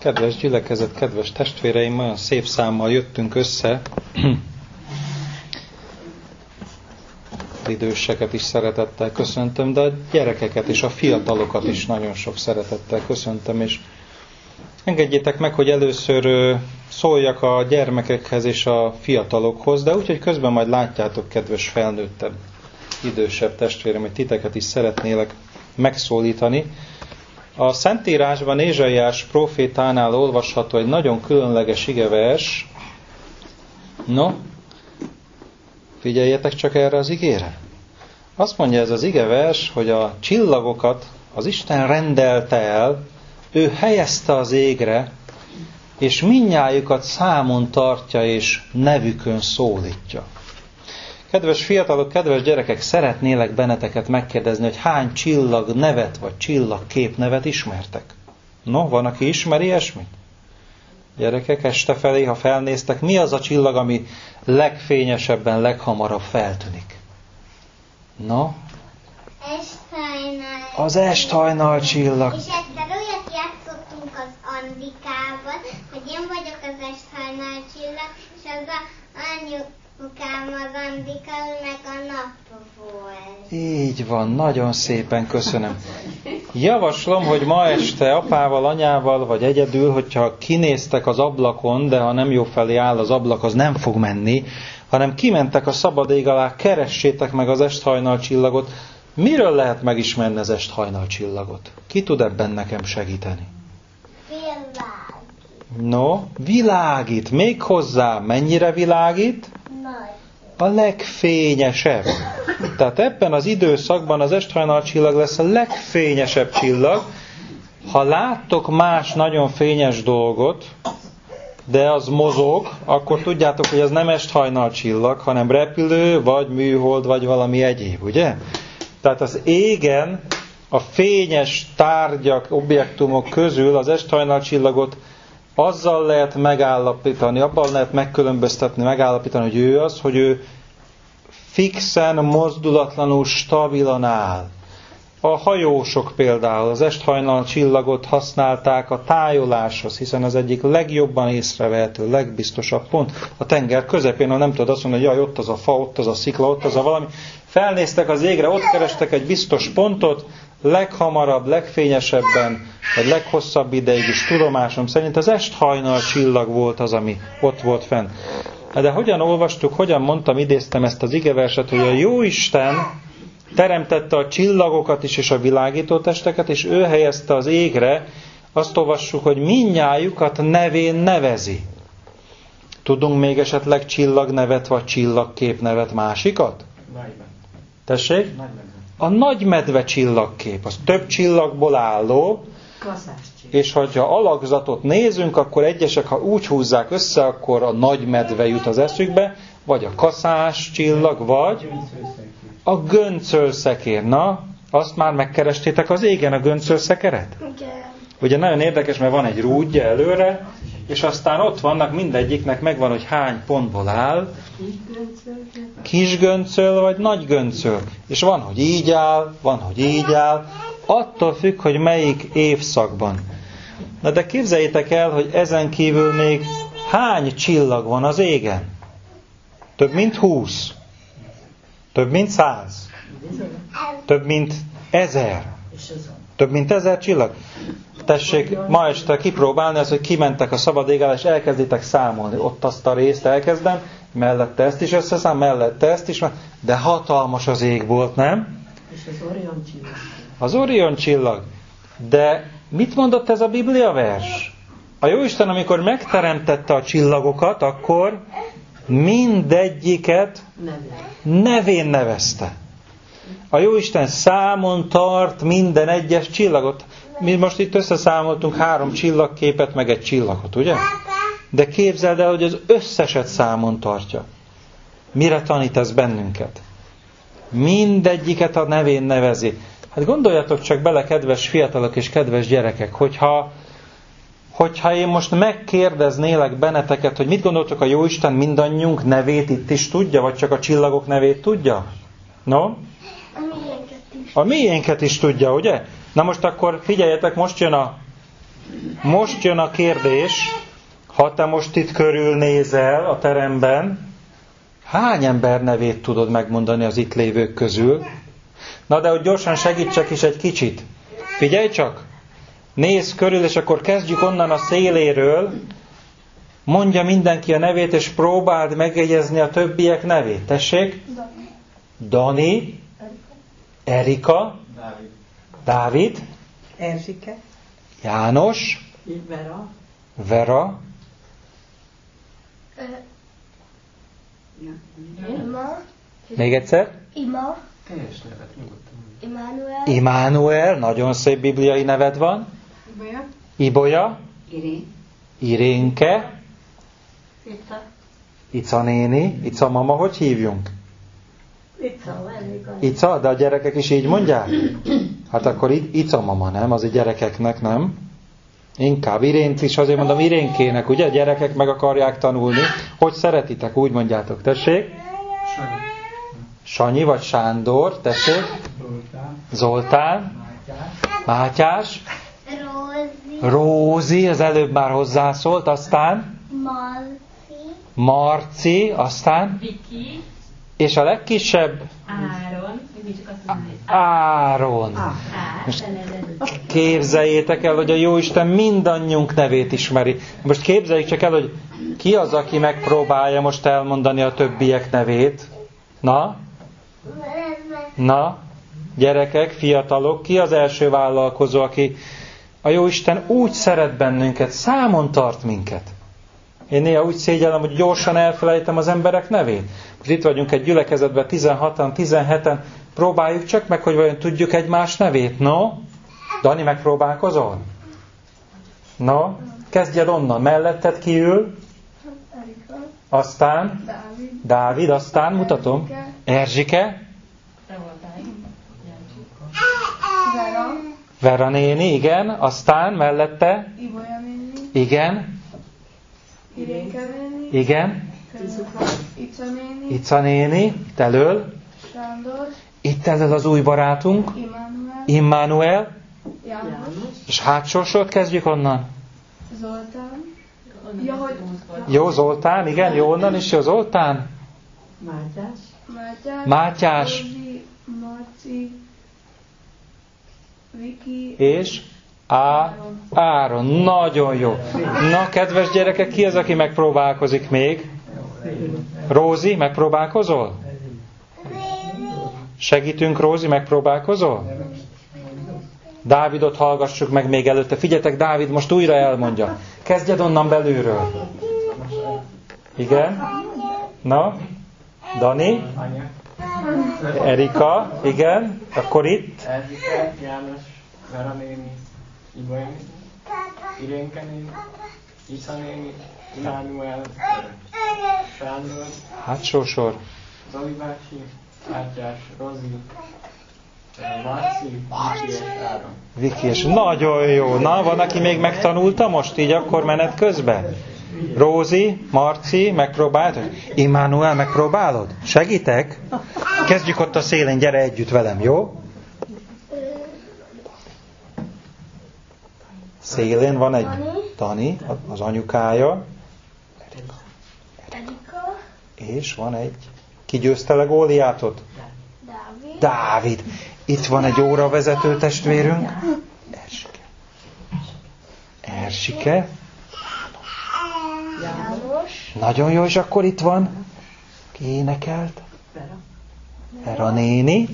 Kedves gyülekezet, kedves testvéreim, olyan szép számmal jöttünk össze. Időseket is szeretettel köszöntöm, de a gyerekeket és a fiatalokat is nagyon sok szeretettel köszöntöm, és engedjétek meg, hogy először szóljak a gyermekekhez és a fiatalokhoz, de úgyhogy közben majd látjátok, kedves felnőttebb, idősebb testvérem, hogy titeket is szeretnélek megszólítani. A Szentírásban Ézsaiás prófétánál olvasható egy nagyon különleges igevers. No, figyeljetek csak erre az igére. Azt mondja ez az igevers, hogy a csillagokat az Isten rendelte el, ő helyezte az égre, és mindnyájukat számon tartja és nevükön szólítja. Kedves fiatalok, kedves gyerekek, szeretnélek benneteket megkérdezni, hogy hány csillag nevet vagy csillag képnevet ismertek? No, van, aki ismeri ilyesmit? Gyerekek, este felé, ha felnéztek, mi az a csillag, ami legfényesebben, leghamarabb feltűnik? No? Esthajnal. Az esthajnal csillag. És egyszer olyat játszottunk az Andikában, hogy én vagyok az esthajnal csillag, és az anyukám az Andika, meg a nap volt. Így van, nagyon szépen köszönöm. Javaslom, hogy ma este apával, anyával, vagy egyedül, hogyha kinéztek az ablakon, de ha nem jó felé áll az ablak, az nem fog menni, hanem kimentek a szabad ég alá, keressétek meg az esthajnal csillagot. Miről lehet megismerni az esthajnal csillagot? Ki tud ebben nekem segíteni? Világít. No, világít. Még hozzá, mennyire világít? Nagy. A legfényesebb. Tehát ebben az időszakban az esthajnal csillag lesz a legfényesebb csillag. Ha láttok más nagyon fényes dolgot, de az mozog, akkor tudjátok, hogy az nem esthajnal csillag, hanem repülő, vagy műhold, vagy valami egyéb, ugye? Tehát az égen a fényes tárgyak, objektumok közül az esthajnal csillagot azzal lehet megállapítani, abban lehet megkülönböztetni, megállapítani, hogy ő az, hogy ő fixen, mozdulatlanul, stabilan áll. A hajósok például az esthajnal csillagot használták a tájoláshoz, hiszen az egyik legjobban észrevehető, legbiztosabb pont a tenger közepén, ahol nem tudod azt mondani, hogy jaj, ott az a fa, ott az a szikla, ott az a valami. Felnéztek az égre, ott kerestek egy biztos pontot, leghamarabb, legfényesebben, vagy leghosszabb ideig is tudomásom szerint az esthajnal csillag volt az, ami ott volt fenn. De hogyan olvastuk, hogyan mondtam, idéztem ezt az igeverset, hogy a Jóisten teremtette a csillagokat is és a világító testeket, és ő helyezte az égre, azt olvassuk, hogy mindnyájukat nevén nevezi. Tudunk még esetleg csillagnevet vagy csillagképnevet másikat? Tessék? A nagymedve csillagkép, az több csillagból álló, és ha alakzatot nézünk, akkor egyesek, ha úgy húzzák össze, akkor a nagymedve jut az eszükbe, vagy a kaszás csillag, vagy a göncölszekér. Na, azt már megkerestétek az égen, a göncölszekeret? Igen. Ugye nagyon érdekes, mert van egy rúdja előre, és aztán ott vannak, mindegyiknek megvan, hogy hány pontból áll. Kis göncöl vagy nagy göncöl. És van, hogy így áll, van, hogy így áll. Attól függ, hogy melyik évszakban. Na de képzeljétek el, hogy ezen kívül még hány csillag van az égen? Több mint 20. Több mint 100. Több mint 1000. Több mint 1000 csillag. Tessék ma este kipróbálni az, hogy kimentek a szabad ég alá, és elkezditek számolni. Ott azt a részt elkezdem, mellette ezt is összeszám, mellette ezt is, de hatalmas az ég volt, nem? És az Orion csillag. Az Orion csillag. De mit mondott ez a Biblia vers? A Jóisten, amikor megteremtette a csillagokat, akkor mindegyiket nevén nevezte. A Jóisten számon tart minden egyes csillagot. Mi most itt összeszámoltunk 3 csillagképet, meg egy csillagot, ugye? De képzeld el, hogy az összeset számon tartja. Mire tanít ez bennünket? Mindegyiket a nevén nevezi. Hát gondoljatok csak bele, kedves fiatalok és kedves gyerekek, hogyha én most megkérdeznélek benneteket, hogy mit gondoltok, a Jóisten mindannyiunk nevét itt is tudja, vagy csak a csillagok nevét tudja? No? A miénket is tudja, ugye? Na most akkor figyeljetek, most jön a most jön a kérdés, ha te most itt körülnézel a teremben, hány ember nevét tudod megmondani az itt lévők közül? Na de hogy gyorsan segítsek is egy kicsit. Figyelj csak! Nézz körül, és akkor kezdjük onnan a széléről. Mondja mindenki a nevét, és próbáld megjegyezni a többiek nevét. Tessék! Dani, Erika, Dávid, Erzsike, János, Vera, még egyszer? Immanuel, nagyon szép bibliai neved van. Ibolya, Irénke, Ica néni, Ica mama, hogy hívjunk? Ica, de a gyerekek is így mondják? Hát akkor Ica mama, nem? Az a gyerekeknek, nem? Inkább Irént is azért mondom Irénkének, ugye? A gyerekek meg akarják tanulni. Hogy szeretitek, úgy mondjátok, tessék? Sanyi vagy Sándor, tessék? Zoltán. Mátyás. Rózi, az előbb már hozzászólt, aztán? Marci, aztán? Viki. És a legkisebb? Áron. Most képzeljétek el, hogy a Jóisten mindannyiunk nevét ismeri. Most képzeljük csak el, hogy ki az, aki megpróbálja most elmondani a többiek nevét. Na, gyerekek, fiatalok, ki az első vállalkozó, aki a Jóisten úgy szeret bennünket, számon tart minket. Én néha úgy szégyellem, hogy gyorsan elfelejtem az emberek nevét. Most itt vagyunk egy gyülekezetben 16-an, 17-en, próbáljuk csak meg, hogy vajon tudjuk egymás nevét. No? Dani, megpróbálkozol? No? Kezdjed onnan. Melletted ki ül? Aztán? Dávid, aztán mutatom. Erzsike? Vera néni, igen. Aztán mellette? Ibolya néni. Igen. Irénke néni. Igen. Ica néni. Ica néni. Itt elől. Sándor. Itt elől az új barátunk. Immanuel. János. És hátsó sort kezdjük onnan. Zoltán. Ja, hogy... Jó, Zoltán, igen, jó onnan is, jó Zoltán. Mátyás. Rózi, Marci. Viki. És Áron. Nagyon jó. Na, kedves gyerekek, ki az, aki megpróbálkozik még? Rózi, megpróbálkozol? Segítünk, Rózi, megpróbálkozol? Dávidot hallgassuk meg még előtte. Figyeljetek, Dávid most újra elmondja. Kezdjed onnan belülről. Igen? Na? Dani? Erika? Igen? Akkor itt? Erzsike, János, Vera néni, Ibolya néni, Irénke néni, Ica néni, Immanuel, Sándor, Hátsó sor. Zoli bácsi, Mátyás, Rozi, Marci, Viki és Áron. Viki és nagyon jó. Na, van, aki még megtanulta most így akkor menet közben? Rózi, Marci, megpróbáltad? Immanuel, megpróbálod? Segítek? Kezdjük ott a szélén, gyere együtt velem, jó? Szélén van egy Dani, az anyukája. Erika. És van egy... Ki győzte le Góliátot? Dávid. Itt van egy óravezető testvérünk. Erzsike. János. Nagyon jó, és akkor itt van. Ki énekelt? Vera néni.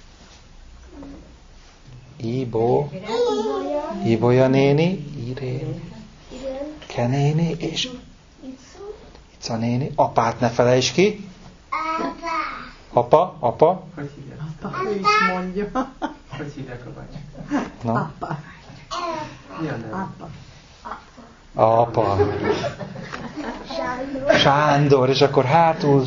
Ibolya néni. Irénke néni. És Ica néni. Apát ne felejtsd ki. Apa. Hogy hívják? Apa, ő is mondja. Hogy hívják a bácsit? Na. Apa. Mi a neve? Apa. Sándor, és akkor hátul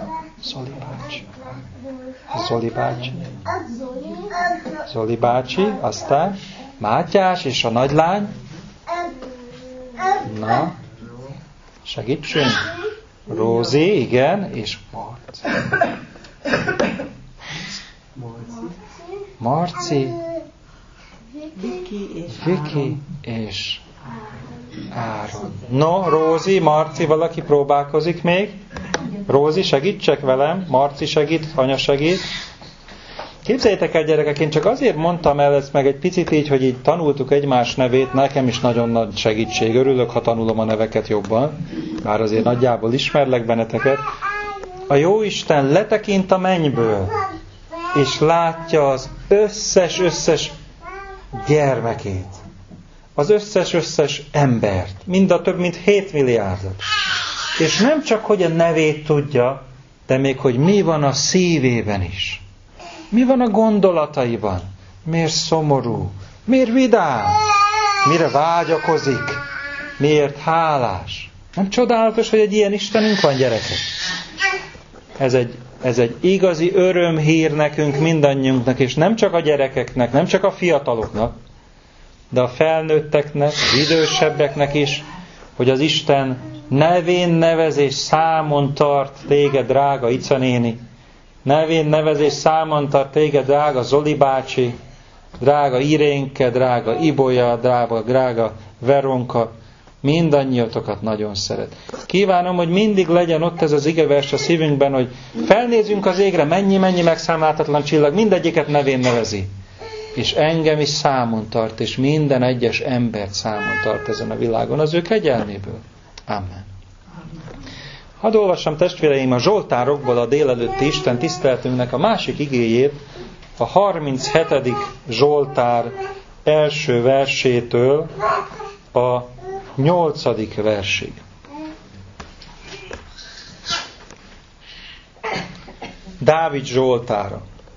Zoli bácsi, aztán Mátyás és a nagylány. Na, segítsünk. Rózi, igen, és Marci. Viki És Áron. No, Rózi, Marci, valaki próbálkozik még? Rózi, segítsek velem, Marci segít, anya segít. Képzeljétek el, gyerekek, én csak azért mondtam el ezt meg egy picit így, hogy így tanultuk egymás nevét, nekem is nagyon nagy segítség. Örülök, ha tanulom a neveket jobban, bár azért nagyjából ismerlek benneteket. A Jóisten letekint a mennyből, és látja az összes gyermekét. Az összes embert. Mind a több mint 7 milliárdot. És nem csak, hogy a nevét tudja, de még, hogy mi van a szívében is. Mi van a gondolataiban? Miért szomorú? Miért vidám? Mire vágyakozik? Miért hálás? Nem csodálatos, hogy egy ilyen Istenünk van, gyerekek? Ez egy igazi örömhír nekünk, mindannyiunknak, és nem csak a gyerekeknek, nem csak a fiataloknak, de a felnőtteknek, az idősebbeknek is, hogy az Isten nevén nevezés számon tart téged, drága Ica néni, nevén nevezés számon tart téged, drága Zoli bácsi, drága Irénke, drága Ibolya, drága Veronka, mindannyiatokat nagyon szeret. Kívánom, hogy mindig legyen ott ez az igevers a szívünkben, hogy felnézünk az égre, mennyi megszámláltatlan csillag, mindegyiket nevén nevezi. És engem is számon tart, és minden egyes embert számon tart ezen a világon, az ő kegyelméből. Amen. Hadd olvassam, testvéreim, a Zsoltárokból a délelőtti Isten tiszteletünknek a másik igéjét, a 37. Zsoltár első versétől a 8. versig. Dávid Zsoltára.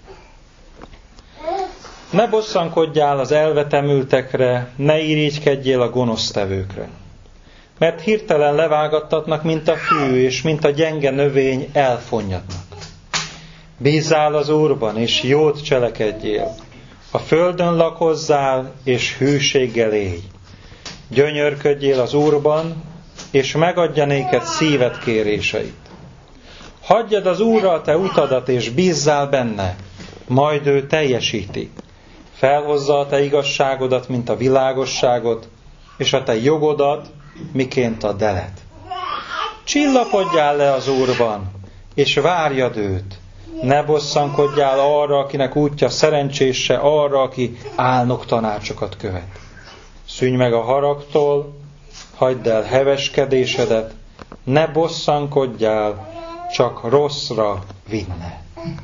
Ne bosszankodjál az elvetemültekre, ne irigykedjél a gonosztevőkre. Mert hirtelen levágattatnak, mint a fű, és mint a gyenge növény elfonnyadnak. Bízzál az Úrban, és jót cselekedjél. A földön lakozzál, és hűséggel élj. Gyönyörködjél az Úrban, és megadja néked szíved kéréseit. Hagyjad az Úrra a te utadat, és bízzál benne, majd ő teljesíti. Felhozza a te igazságodat, mint a világosságot, és a te jogodat, miként a delet. Csillapodjál le az Úrban, és várjad őt. Ne bosszankodjál arra, akinek útja szerencsése, arra, aki álnok tanácsokat követ. Szűnj meg a haragtól, hagyd el heveskedésedet, ne bosszankodjál, csak rosszra vinne.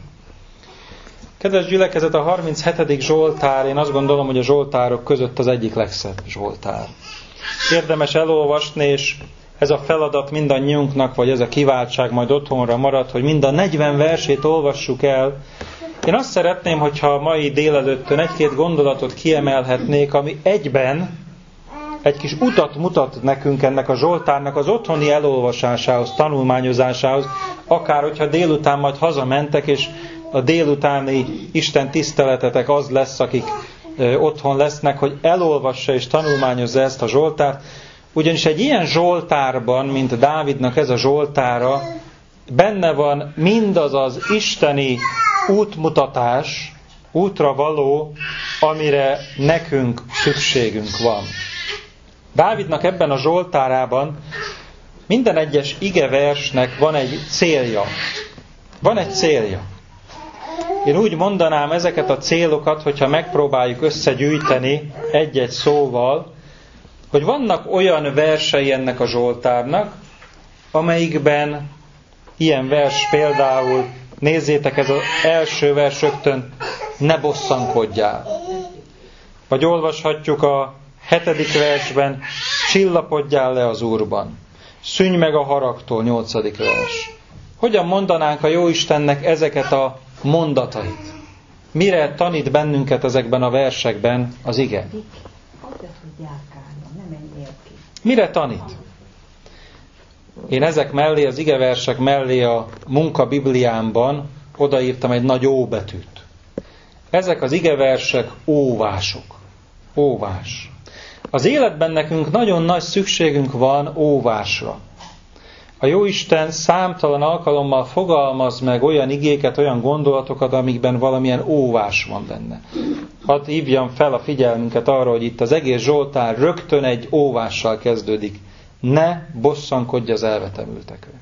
Kedves gyülekezet, a 37. Zsoltár, én azt gondolom, hogy a zsoltárok között az egyik legszebb zsoltár. Érdemes elolvasni, és ez a feladat mindannyiunknak, vagy ez a kiváltság majd otthonra marad, hogy mind a 40 versét olvassuk el. Én azt szeretném, hogyha mai délelőttön egy-két gondolatot kiemelhetnék, ami egyben egy kis utat mutat nekünk ennek a zsoltárnak az otthoni elolvasásához, tanulmányozásához, akár hogyha délután majd hazamentek, és a délutáni Isten tiszteletetek az lesz, akik otthon lesznek, hogy elolvassa és tanulmányozza ezt a zsoltárt. Ugyanis egy ilyen zsoltárban, mint Dávidnak ez a zsoltára, benne van mindaz az isteni útmutatás, útra való, amire nekünk szükségünk van. Dávidnak ebben a zsoltárában minden egyes igeversnek van egy célja. Van egy célja. Én úgy mondanám ezeket a célokat, hogyha megpróbáljuk összegyűjteni egy-egy szóval, hogy vannak olyan versei ennek a zsoltárnak, amelyikben ilyen vers például, nézzétek, ez az első vers rögtön, ne bosszankodjál. Vagy olvashatjuk a 7. versben, csillapodjál le az Úrban. Szűnj meg a haragtól, 8. vers. Hogyan mondanánk a Jóistennek ezeket a mondatait? Mire tanít bennünket ezekben a versekben az ige? Mire tanít? Én ezek mellé, az igeversek mellé a munkabibliámban odaírtam egy nagy ó betűt. Ezek az igeversek óvások. Óvás. Az életben nekünk nagyon nagy szükségünk van óvásra. A Jóisten számtalan alkalommal fogalmaz meg olyan igéket, olyan gondolatokat, amikben valamilyen óvás van benne. Hadd hívjam fel a figyelmünket arra, hogy itt az egész Zsoltár rögtön egy óvással kezdődik. Ne bosszankodj az elvetemültekre.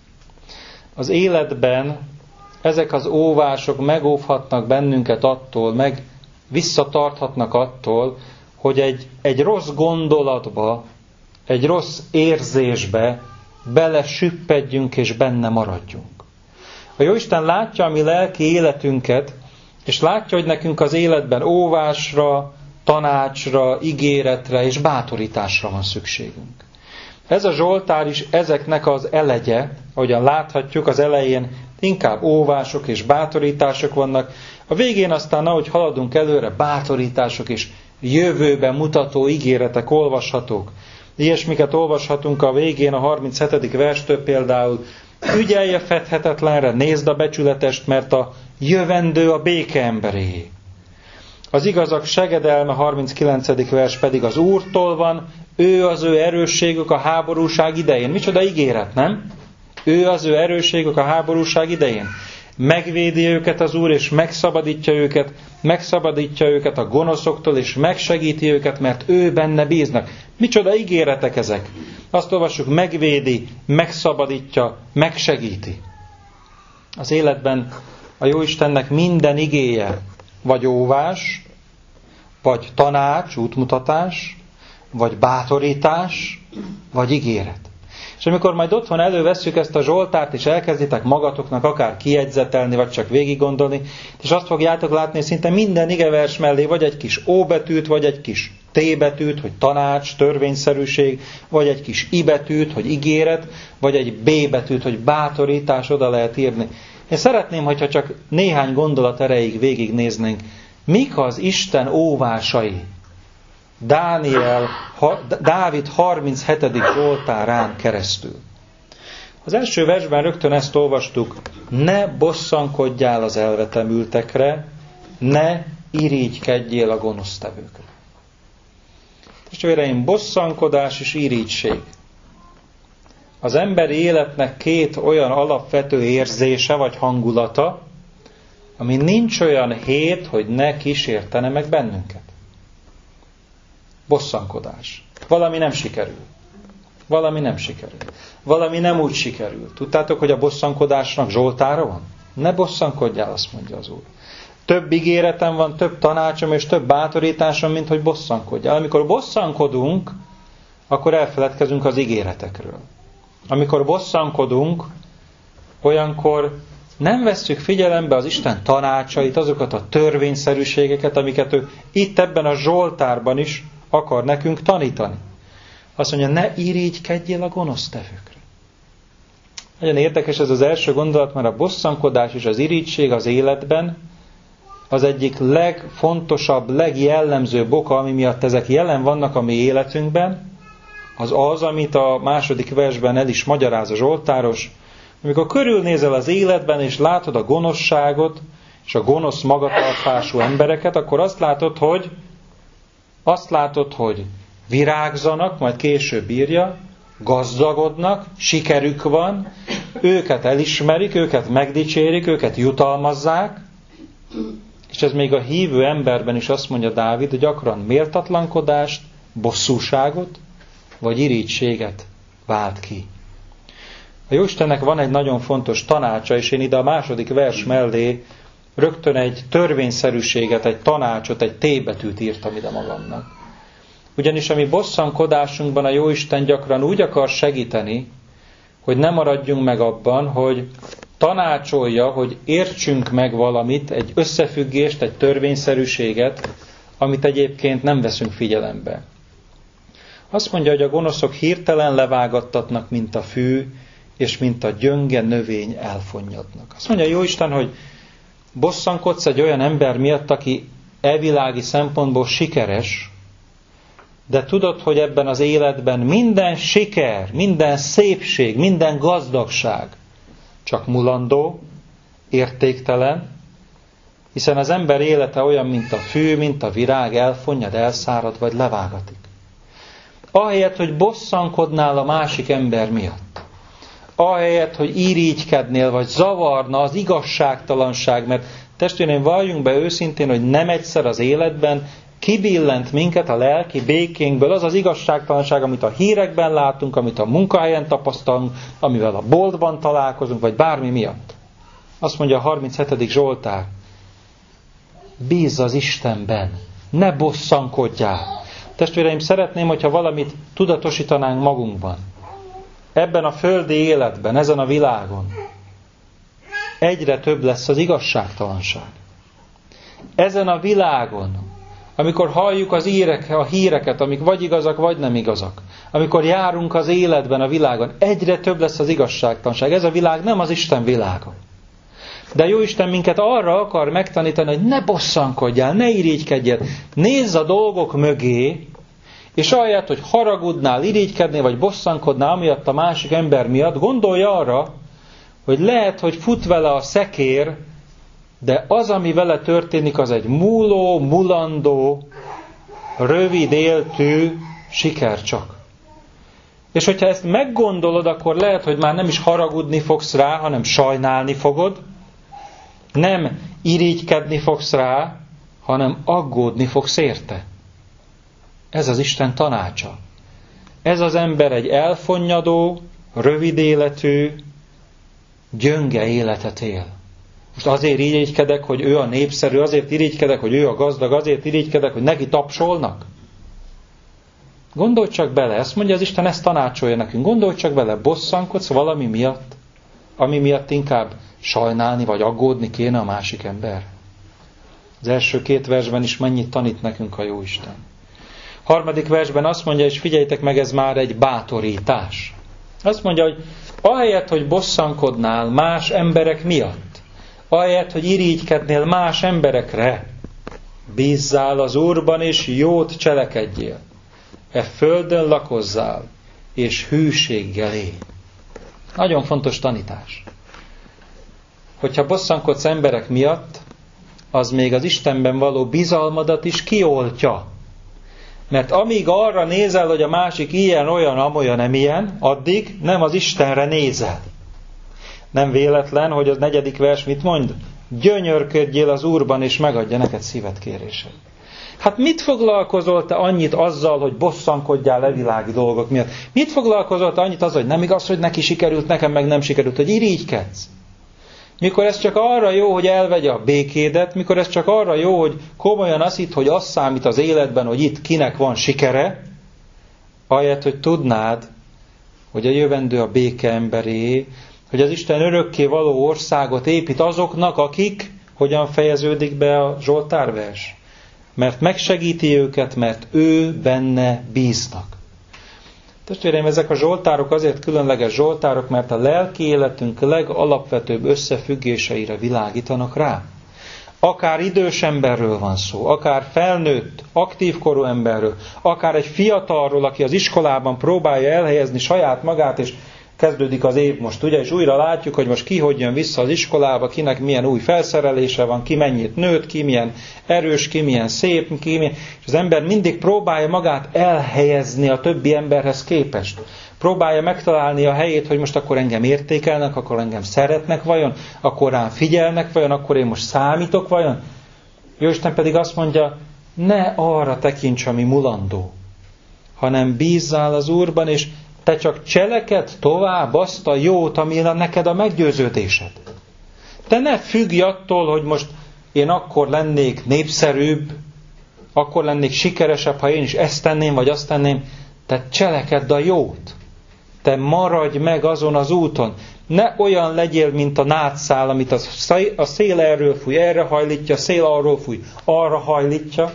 Az életben ezek az óvások megóvhatnak bennünket attól, meg visszatarthatnak attól, hogy egy rossz gondolatba, egy rossz érzésbe belesüppedjünk és benne maradjunk. A Jóisten látja a mi lelki életünket, és látja, hogy nekünk az életben óvásra, tanácsra, ígéretre és bátorításra van szükségünk. Ez a Zsoltár is ezeknek az elegye, ahogyan láthatjuk, az elején inkább óvások és bátorítások vannak, a végén aztán, ahogy haladunk előre, bátorítások és jövőbe mutató ígéretek olvashatók. Ilyesmiket olvashatunk a végén, a 37. verstől például: ügyelj a fedhetetlenre, nézd a becsületest, mert a jövendő a béke emberéé. Az igazak segedelme, 39. vers pedig az Úrtól van, ő az ő erősségük a háborúság idején. Micsoda ígéret, nem? Ő az ő erősségük a háborúság idején. Megvédi őket az Úr, és megszabadítja őket a gonoszoktól, és megsegíti őket, mert ő benne bíznak. Micsoda ígéretek ezek? Azt olvassuk, megvédi, megszabadítja, megsegíti. Az életben a Jóistennek minden igéje, vagy óvás, vagy tanács, útmutatás, vagy bátorítás, vagy ígéret. És amikor majd otthon elővesszük ezt a Zsoltárt, és elkezditek magatoknak akár kijegyzetelni, vagy csak végig gondolni, és azt fogjátok látni, hogy szinte minden igevers mellé vagy egy kis O betűt, vagy egy kis T betűt, hogy tanács, törvényszerűség, vagy egy kis I betűt, hogy ígéret, vagy egy B betűt, hogy bátorítás, oda lehet írni. Én szeretném, hogyha csak néhány gondolat erejéig végignéznénk, mik az Isten óvásai Dávid 37. Zsoltárán keresztül. Az első versben rögtön ezt olvastuk: ne bosszankodjál az elvetemültekre, ne irigykedjél a gonosztevőkre. Testvéreim, bosszankodás és irigység az emberi életnek két olyan alapvető érzése vagy hangulata, ami nincs olyan hét, hogy ne kísértene meg bennünket. Bosszankodás. Valami nem sikerül. Valami nem sikerül. Valami nem úgy sikerül. Tudtátok, hogy a bosszankodásnak Zsoltára van? Ne bosszankodjál, azt mondja az Úr. Több ígéretem van, több tanácsom és több bátorításom, mint hogy bosszankodjál. Amikor bosszankodunk, akkor elfeledkezünk az ígéretekről. Amikor bosszankodunk, olyankor nem vesszük figyelembe az Isten tanácsait, azokat a törvényszerűségeket, amiket ő itt ebben a Zsoltárban is akar nekünk tanítani. Azt mondja, ne irigykedjél a gonosztevőkre. Nagyon érdekes ez az első gondolat, mert a bosszankodás és az irigység az életben az egyik legfontosabb, legjellemzőbb oka, ami miatt ezek jelen vannak a mi életünkben, az, amit a második versben el is magyaráz a Zsoltáros. Amikor körülnézel az életben, és látod a gonoszságot, és a gonosz magatartású embereket, akkor azt látod, hogy virágzanak, majd később írja, gazdagodnak, sikerük van, őket elismerik, őket megdicsérik, őket jutalmazzák, és ez még a hívő emberben is azt mondja Dávid, hogy gyakran méltatlankodást, bosszúságot, vagy irítséget vált ki. A Jóistennek van egy nagyon fontos tanácsa, és én ide a második vers mellé rögtön egy törvényszerűséget, egy tanácsot, egy T betűt írtam ide magamnak. Ugyanis a mi bosszankodásunkban a Jóisten gyakran úgy akar segíteni, hogy ne maradjunk meg abban, hogy tanácsolja, hogy értsünk meg valamit, egy összefüggést, egy törvényszerűséget, amit egyébként nem veszünk figyelembe. Azt mondja, hogy a gonoszok hirtelen levágattatnak, mint a fű, és mint a gyönge növény elfonnyadnak. Azt mondja Jóisten, hogy bosszankodsz egy olyan ember miatt, aki elvilági szempontból sikeres, de tudod, hogy ebben az életben minden siker, minden szépség, minden gazdagság csak mulandó, értéktelen, hiszen az ember élete olyan, mint a fű, mint a virág, elfonnyad, elszárad, vagy levágatik. Ahelyett, hogy bosszankodnál a másik ember miatt, ahelyett, hogy irigykednél, vagy zavarna az igazságtalanság, mert testvéreim, valljunk be őszintén, hogy nem egyszer az életben kibillent minket a lelki békénkből az az igazságtalanság, amit a hírekben látunk, amit a munkahelyen tapasztalunk, amivel a boltban találkozunk, vagy bármi miatt. Azt mondja a 37. Zsoltár, bízz az Istenben, ne bosszankodjál. Testvéreim, szeretném, hogyha valamit tudatosítanánk magunkban. Ebben a földi életben, ezen a világon egyre több lesz az igazságtalanság. Ezen a világon, amikor halljuk a híreket, amik vagy igazak, vagy nem igazak, amikor járunk az életben, a világon, egyre több lesz az igazságtalanság. Ez a világ nem az Isten világa. De Jóisten minket arra akar megtanítani, hogy ne bosszankodjál, ne irigykedjél, nézz a dolgok mögé, és ahelyett, hogy haragudnál, irigykednél, vagy bosszankodnál amiatt a másik ember miatt, gondolj arra, hogy lehet, hogy fut vele a szekér, de az, ami vele történik, az egy múló, mulandó, rövid éltű siker csak. És hogyha ezt meggondolod, akkor lehet, hogy már nem is haragudni fogsz rá, hanem sajnálni fogod, nem irigykedni fogsz rá, hanem aggódni fogsz érte. Ez az Isten tanácsa. Ez az ember egy elfonnyadó, rövid életű, gyönge életet él. Most azért irigykedek, hogy ő a népszerű, azért irigykedek, hogy ő a gazdag, azért irigykedek, hogy neki tapsolnak. Gondolj csak bele, ezt mondja az Isten, ezt tanácsolja nekünk. Gondolj csak bele, bosszankodsz valami miatt, ami miatt inkább sajnálni vagy aggódni kéne a másik ember. Az első 2 versben is mennyit tanít nekünk a Jóisten. 3. versben azt mondja, és figyeljtek meg, ez már egy bátorítás. Azt mondja, hogy ahelyett, hogy bosszankodnál más emberek miatt, ahelyett, hogy irigykednél más emberekre, bízzál az Úrban, és jót cselekedjél. E földön lakozzál, és hűséggel élj. Nagyon fontos tanítás. Hogyha bosszankodsz emberek miatt, az még az Istenben való bizalmadat is kioltja. Mert amíg arra nézel, hogy a másik ilyen, olyan, amolyan, nem ilyen, addig nem az Istenre nézel. Nem véletlen, hogy az 4. vers mit mond? Gyönyörködjél az Úrban, és megadja neked szíved kérésed. Hát mit foglalkozol te annyit azzal, hogy bosszankodjál levilági dolgok miatt? Mit foglalkozol te annyit azzal, hogy nem igaz, hogy neki sikerült, nekem meg nem sikerült, hogy irigykedsz? Mikor ez csak arra jó, hogy elvegye a békédet, mikor ez csak arra jó, hogy komolyan azt hitt, hogy az számít az életben, hogy itt kinek van sikere, ahelyett, hogy tudnád, hogy a jövendő a béke emberé, hogy az Isten örökké való országot épít azoknak, akik, hogyan fejeződik be a Zsoltárvers? Mert megsegíti őket, mert ő benne bíznak. Testvéreim, ezek a zsoltárok azért különleges zsoltárok, mert a lelki életünk legalapvetőbb összefüggéseire világítanak rá. Akár idős emberről van szó, akár felnőtt, aktívkorú emberről, akár egy fiatalról, aki az iskolában próbálja elhelyezni saját magát, és kezdődik az év most, ugye, és újra látjuk, hogy most ki hogy jön vissza az iskolába, kinek milyen új felszerelése van, ki mennyit nőtt, ki milyen erős, ki milyen szép, ki milyen... És az ember mindig próbálja magát elhelyezni a többi emberhez képest. Próbálja megtalálni a helyét, hogy most akkor engem értékelnek, akkor engem szeretnek vajon, akkor rám figyelnek vajon, akkor én most számítok vajon. Jóisten pedig azt mondja, ne arra tekints, ami mulandó, hanem bízzál az Úrban, és te csak cselekedd tovább azt a jót, ami neked a meggyőződésed. Te ne függj attól, hogy most én akkor lennék népszerűbb, akkor lennék sikeresebb, ha én is ezt tenném, vagy azt tenném. Te cselekedd a jót. Te maradj meg azon az úton. Ne olyan legyél, mint a nátszál, amit a szél erről fúj, erre hajlítja, a szél arról fúj, arra hajlítja,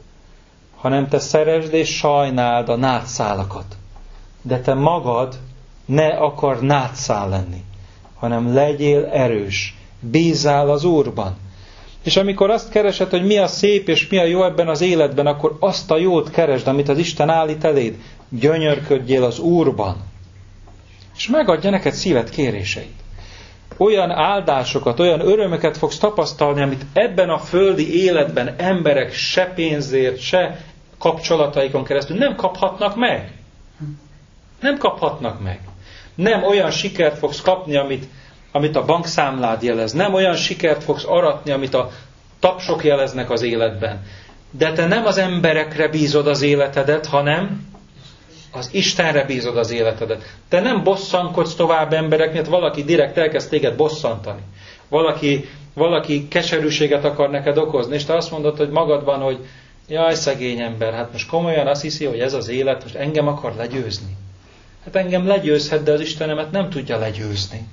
hanem te szeresd és sajnáld a nátszálakat. De te magad ne akar nátszál lenni, hanem legyél erős, bízzál az Úrban. És amikor azt keresed, hogy mi a szép és mi a jó ebben az életben, akkor azt a jót keresd, amit az Isten állít eléd. Gyönyörködjél az Úrban. És megadja neked szíved kéréseit. Olyan áldásokat, olyan örömöket fogsz tapasztalni, amit ebben a földi életben emberek se pénzért, se kapcsolataikon keresztül nem kaphatnak meg. Nem kaphatnak meg. Nem olyan sikert fogsz kapni, amit a bankszámlád jelez. Nem olyan sikert fogsz aratni, amit a tapsok jeleznek az életben. De te nem az emberekre bízod az életedet, hanem az Istenre bízod az életedet. Te nem bosszankodsz tovább emberek, mert valaki direkt elkezd téged bosszantani. Valaki keserűséget akar neked okozni, és te azt mondod, hogy magadban, hogy jaj, szegény ember, hát most komolyan azt hiszi, hogy ez az élet, most engem akar legyőzni. Hát engem legyőzhet, de az Istenemet nem tudja legyőzni.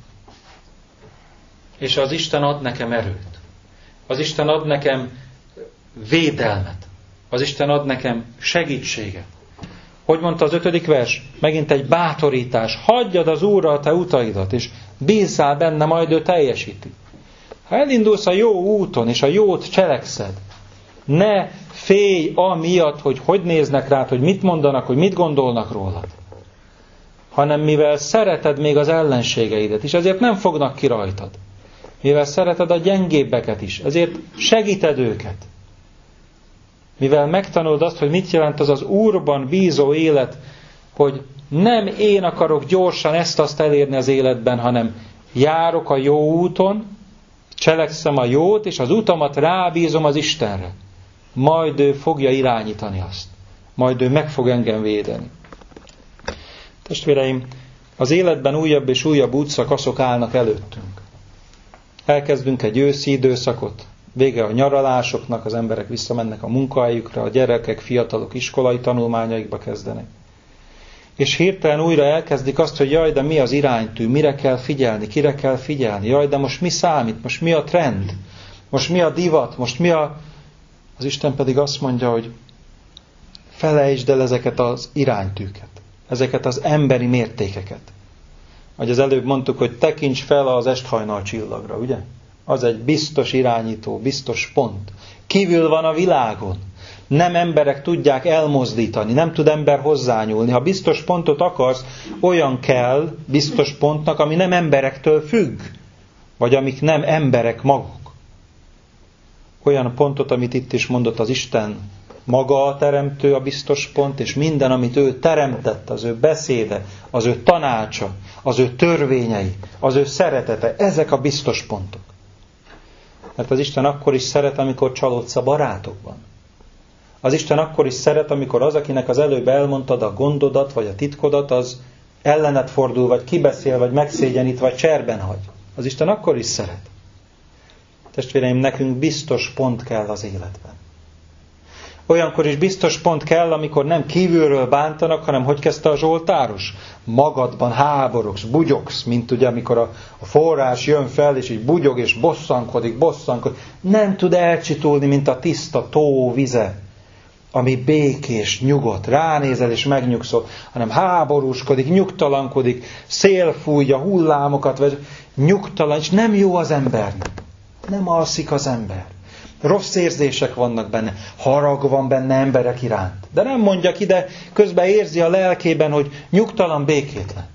És az Isten ad nekem erőt. Az Isten ad nekem védelmet. Az Isten ad nekem segítséget. Hogy mondta az 5. vers? Megint egy bátorítás. Hagyjad az Úrra a te utaidat, és bízzál benne, majd ő teljesíti. Ha elindulsz a jó úton, és a jót cselekszed, ne félj amiatt, hogy néznek rád, hogy mit mondanak, hogy mit gondolnak rólad. Hanem mivel szereted még az ellenségeidet is, ezért nem fognak ki rajtad. Mivel szereted a gyengébbeket is, ezért segíted őket. Mivel megtanulod azt, hogy mit jelent az Úrban bízó élet, hogy nem én akarok gyorsan ezt-azt elérni az életben, hanem járok a jó úton, cselekszem a jót, és az utamat rábízom az Istenre. Majd ő fogja irányítani azt. Majd ő meg fog engem védeni. Testvéreim, az életben újabb és újabb útszakaszok állnak előttünk. Elkezdünk egy őszi időszakot, vége a nyaralásoknak, az emberek visszamennek a munkahelyükre, a gyerekek, fiatalok iskolai tanulmányaikba kezdenek. És hirtelen újra elkezdik azt, hogy jaj, de mi az iránytű, mire kell figyelni, kire kell figyelni, jaj, de most mi számít, most mi a trend, most mi a divat, most mi a... Az Isten pedig azt mondja, hogy felejtsd el ezeket az iránytűket, ezeket az emberi mértékeket. Ahogy az előbb mondtuk, hogy tekints fel az esthajnal csillagra, ugye? Az egy biztos irányító, biztos pont. Kívül van a világon. Nem emberek tudják elmozdítani, nem tud ember hozzányúlni. Ha biztos pontot akarsz, olyan kell biztos pontnak, ami nem emberektől függ, vagy amik nem emberek maguk. Olyan pontot, amit itt is mondott az Isten, maga a teremtő, a biztos pont, és minden, amit ő teremtett, az ő beszéde, az ő tanácsa, az ő törvényei, az ő szeretete, ezek a biztos pontok. Mert az Isten akkor is szeret, amikor csalódsz a barátokban. Az Isten akkor is szeret, amikor az, akinek az előbb elmondtad a gondodat, vagy a titkodat, az ellened fordul, vagy kibeszél, vagy megszégyenít, vagy cserben hagy. Az Isten akkor is szeret. Testvéreim, nekünk biztos pont kell az életben. Olyankor is biztos pont kell, amikor nem kívülről bántanak, hanem hogy kezdte a Zsoltáros? Magadban háborogsz, bugyogsz, mint ugye, amikor a forrás jön fel, és így bugyog, és bosszankodik. Nem tud elcsitulni, mint a tiszta tó vize, ami békés, nyugodt, ránézel és megnyugszol, hanem háborúskodik, nyugtalankodik, szél fújja, hullámokat, vagy nyugtalan, és nem jó az embernek. Nem alszik az ember. Rossz érzések vannak benne, harag van benne emberek iránt. De nem mondja ki, de közben érzi a lelkében, hogy nyugtalan, békétlen.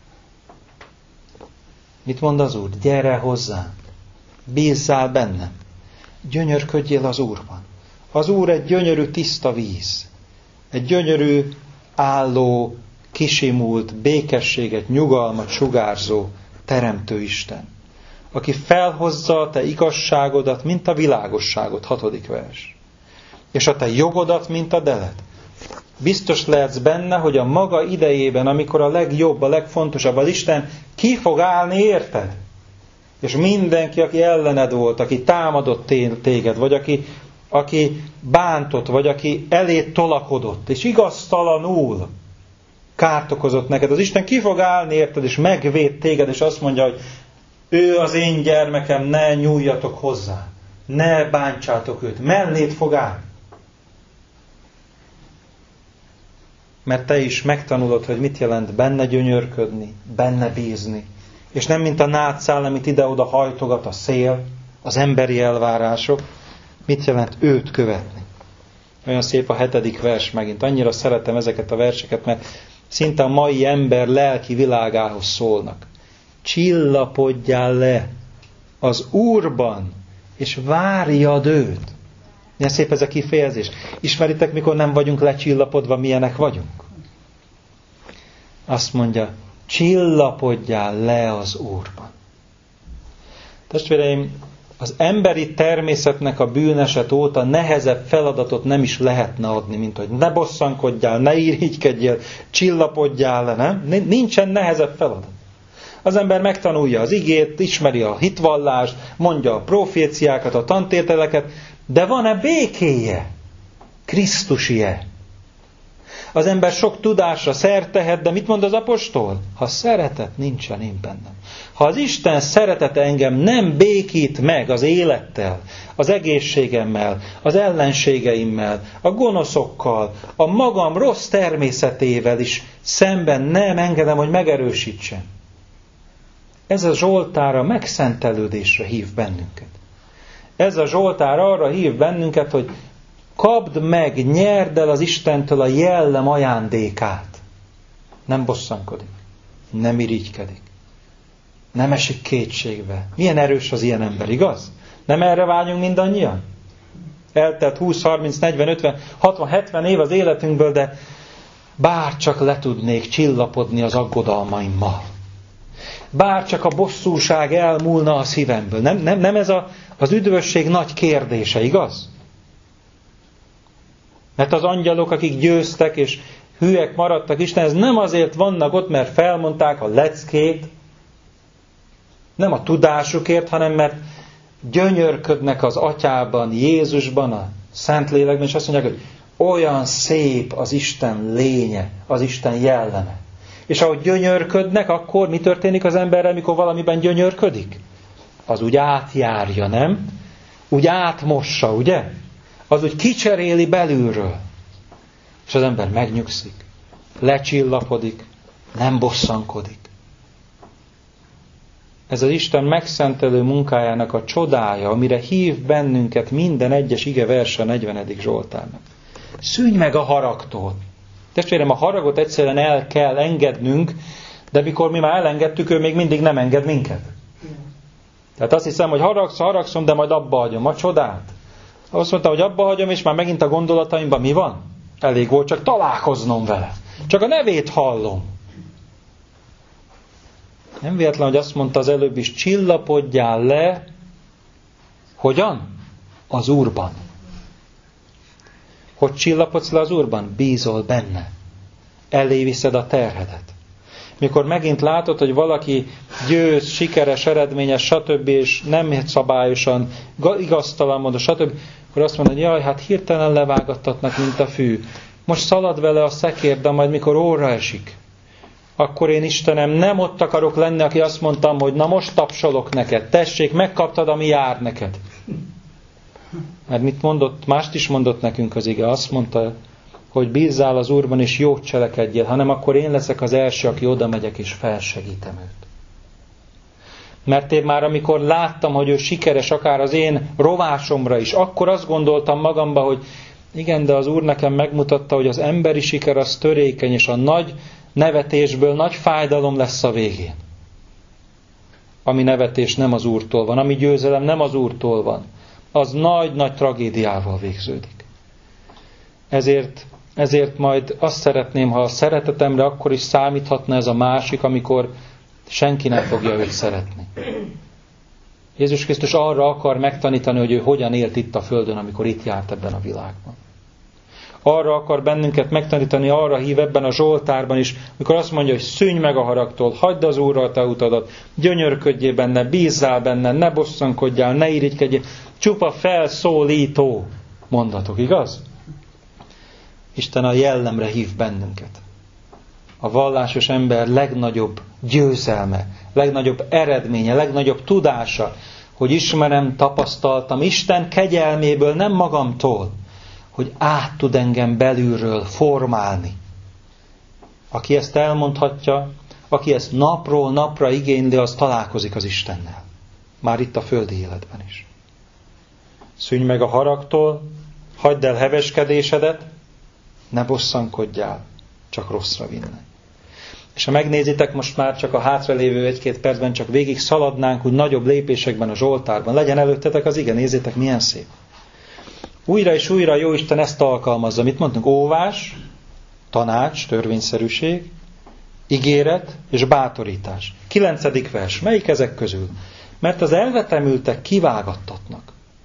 Mit mond az Úr? Gyere hozzám, bízzál bennem, gyönyörködjél az Úrban. Az Úr egy gyönyörű tiszta víz, egy gyönyörű, álló, kisimult, békességet, nyugalmat sugárzó, teremtő Isten, aki felhozza a te igazságodat, mint a világosságot, 6. vers. És a te jogodat, mint a deled. Biztos lehetsz benne, hogy a maga idejében, amikor a legjobb, a legfontosabb, az Isten ki fog állni érted. És mindenki, aki ellened volt, aki támadott téged, vagy aki bántott, vagy aki elé tolakodott, és igaztalanul kárt okozott neked, az Isten ki fog állni érted, és megvéd téged, és azt mondja, hogy ő az én gyermekem, ne nyúljatok hozzá, ne bántsátok őt, melléd fog állni. Mert te is megtanulod, hogy mit jelent benne gyönyörködni, benne bízni. És nem mint a nátszál, amit ide-oda hajtogat a szél, az emberi elvárások, mit jelent őt követni. Olyan szép a 7. vers megint. Annyira szeretem ezeket a verseket, mert szinte a mai ember lelki világához szólnak. Csillapodjál le az Úrban, és várjad őt. Milyen szép ez a kifejezés. Ismeritek, mikor nem vagyunk lecsillapodva, milyenek vagyunk? Azt mondja, Csillapodjál le az Úrban. Testvéreim, az emberi természetnek a bűneset óta nehezebb feladatot nem is lehetne adni, mint hogy ne bosszankodjál, ne irigykedjél, csillapodjál le, nem? Nincsen nehezebb feladat. Az ember megtanulja az igét, ismeri a hitvallást, mondja a proféciákat, a tantételeket, de van-e békéje? Krisztusie. Az ember sok tudásra szert tehet, de mit mond az apostol? Ha szeretet nincsen én bennem. Ha az Isten szeretete engem nem békít meg az élettel, az egészségemmel, az ellenségeimmel, a gonoszokkal, a magam rossz természetével is szemben nem engedem, hogy megerősítsen. Ez a Zsoltár a megszentelődésre hív bennünket. Ez a Zsoltár arra hív bennünket, hogy kapd meg, nyerd el az Istentől a jellem ajándékát. Nem bosszankodik, nem irigykedik, nem esik kétségbe. Milyen erős az ilyen ember, igaz? Nem erre vágyunk mindannyian? Eltelt 20, 30, 40, 50, 60, 70 év az életünkből, de bár csak le tudnék csillapodni az aggodalmaimmal. Bár csak a bosszúság elmúlna a szívemből. Nem ez az üdvösség nagy kérdése, igaz? Mert az angyalok, akik győztek és hűek maradtak Istenhez, nem azért vannak ott, mert felmondták a leckét, nem a tudásukért, hanem mert gyönyörködnek az Atyában, Jézusban, a Szentlélekben, és azt mondják, hogy olyan szép az Isten lénye, az Isten jelleme. És ahogy gyönyörködnek, akkor mi történik az emberrel, mikor valamiben gyönyörködik? Az úgy átjárja, nem? Úgy átmossa, ugye? Az úgy kicseréli belülről. És az ember megnyugszik, lecsillapodik, nem bosszankodik. Ez az Isten megszentelő munkájának a csodája, amire hív bennünket minden egyes igeverse a 40. Zsoltárnak. Szűnj meg a haragtól. Testvérem, a haragot egyszerűen el kell engednünk, de mikor mi már elengedtük, ő még mindig nem enged minket. Tehát azt hiszem, hogy haragszom, de majd abba hagyom. A csodát. Azt mondta, hogy abba hagyom, és már megint a gondolataimban mi van? Elég volt csak találkoznom vele. Csak a nevét hallom. Nem véletlen, hogy azt mondta az előbb is, csillapodjál le. Hogyan? Az Úrban. Hogy csillapodsz le az Úrban? Bízol benne. Elé viszed a terhedet. Mikor megint látod, hogy valaki győz, sikeres, eredményes, stb. És nem szabályosan, igaztalan módon, stb., akkor azt mondod, hogy jaj, hát hirtelen levágattatnak, mint a fű. Most szalad vele a szekér, de majd mikor óra esik, akkor én Istenem nem ott akarok lenni, aki azt mondtam, hogy na most tapsolok neked, tessék, megkaptad, ami jár neked. Mert mit mondott, mást is mondott nekünk az ige, azt mondta, hogy bízzál az Úrban és jót cselekedjél, hanem akkor én leszek az első, aki oda megyek és felsegítem őt. Mert én már amikor láttam, hogy ő sikeres, akár az én rovásomra is, akkor azt gondoltam magamba, hogy igen, de az Úr nekem megmutatta, hogy az emberi siker az törékeny, és a nagy nevetésből nagy fájdalom lesz a végén. Ami nevetés nem az Úrtól van, ami győzelem nem az Úrtól van, az nagy-nagy tragédiával végződik. Ezért majd azt szeretném, ha a szeretetemre akkor is számíthatna ez a másik, amikor senki nem fogja őt szeretni. Jézus Krisztus arra akar megtanítani, hogy ő hogyan élt itt a földön, amikor itt járt ebben a világban. Arra akar bennünket megtanítani, arra hív ebben a Zsoltárban is, amikor azt mondja, hogy szűnj meg a haragtól, hagyd az Úrra a te utadat, gyönyörködjél benne, bízzál benne, ne bosszankodjál, ne irigykedjél, csupa felszólító mondatok, igaz? Isten a jellemre hív bennünket. A vallásos ember legnagyobb győzelme, legnagyobb eredménye, legnagyobb tudása, hogy ismerem, tapasztaltam Isten kegyelméből, nem magamtól, hogy át tud engem belülről formálni. Aki ezt elmondhatja, aki ezt napról napra igényli, az találkozik az Istennel. Már itt a földi életben is. Szűnj meg a haragtól, hagyd el heveskedésedet, ne bosszankodjál, csak rosszra vinne. És ha megnézitek, most már csak a hátralévő 1-2 percben csak végig szaladnánk úgy nagyobb lépésekben a Zsoltárban. Legyen előttetek az ige, nézzétek, milyen szép. Újra és újra Jóisten ezt alkalmazza. Mit mondtunk? Óvás, tanács, törvényszerűség, ígéret és bátorítás. 9. vers. Melyik ezek közül? Mert az elvetemültek kivágattatnak,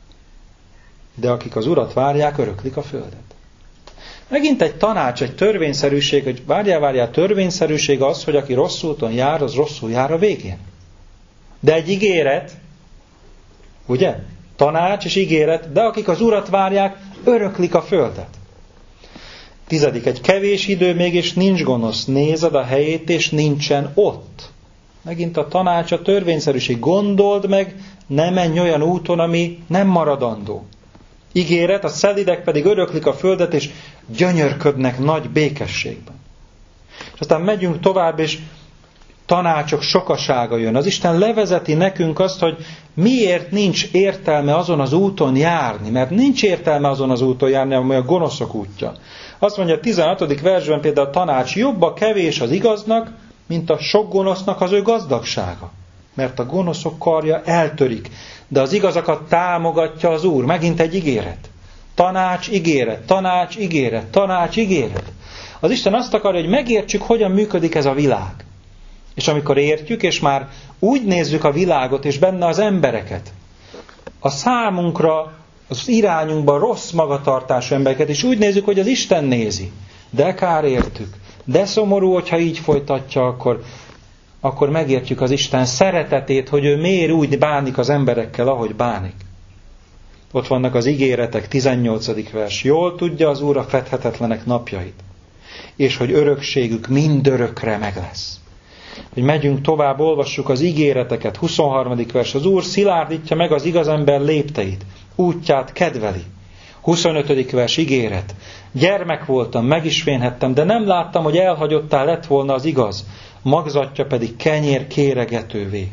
de akik az Urat várják, öröklik a földet. Megint egy tanács, egy törvényszerűség, hogy várjál, törvényszerűség az, hogy aki rossz úton jár, az rosszul jár a végén. De egy ígéret, ugye? Tanács és ígéret, de akik az Urat várják, öröklik a földet. 10. Egy kevés idő mégis nincs gonosz, nézed a helyét, és nincsen ott. Megint a tanács, a törvényszerűség. Gondold meg, ne menj olyan úton, ami nem maradandó. Ígéret, a szelídek pedig öröklik a földet, és gyönyörködnek nagy békességben. És aztán megyünk tovább, és tanácsok sokasága jön. Az Isten levezeti nekünk azt, hogy miért nincs értelme azon az úton járni, mert nincs értelme azon az úton járni, ami a gonoszok útja. Azt mondja a 16. versben például a tanács, jobb a kevés az igaznak, mint a sok gonosznak az ő gazdagsága. Mert a gonoszok karja eltörik, de az igazakat támogatja az Úr. Megint egy ígéret. Tanács, ígéret, tanács, ígéret, tanács, ígéret. Az Isten azt akarja, hogy megértsük, hogyan működik ez a világ. És amikor értjük, és már úgy nézzük a világot, és benne az embereket, a számunkra, az irányunkban rossz magatartású embereket, és úgy nézzük, hogy az Isten nézi. De kár értük. De szomorú, hogyha így folytatja, akkor megértjük az Isten szeretetét, hogy ő miért úgy bánik az emberekkel, ahogy bánik. Ott vannak az ígéretek, 18. vers. Jól tudja az Úr a fedhetetlenek napjait, és hogy örökségük mindörökre meg lesz. Hogy megyünk tovább, olvassuk az ígéreteket, 23. vers. Az Úr szilárdítja meg az igaz ember lépteit, útját kedveli. 25. vers ígéret. Gyermek voltam, meg is vénhettem, de nem láttam, hogy elhagyottá lett volna az igaz, magzatja pedig kenyér kéregetővé.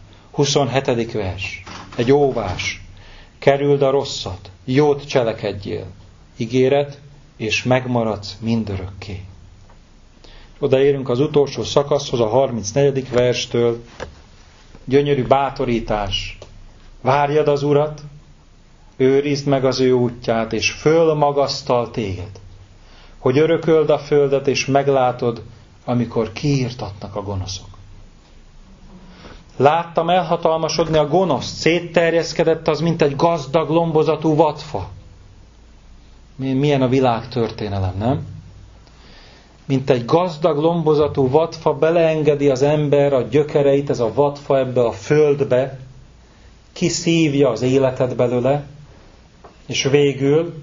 27. vers. Egy óvás. Kerüld a rosszat, jót cselekedjél. Ígéret, és megmaradsz mindörökké. Odaérünk az utolsó szakaszhoz, a 34. verstől. Gyönyörű bátorítás. Várjad az Urat, őrizd meg az ő útját, és fölmagasztal téged, hogy örököld a földet, és meglátod, amikor kiirtatnak a gonoszok. Láttam elhatalmasodni a gonosz, szétterjeszkedett az, mint egy gazdag, lombozatú vadfa. Milyen a világ történelem, nem? Mint egy gazdag, lombozatú vadfa, beleengedi az ember a gyökereit, ez a vadfa ebbe a földbe, kiszívja az életet belőle, és végül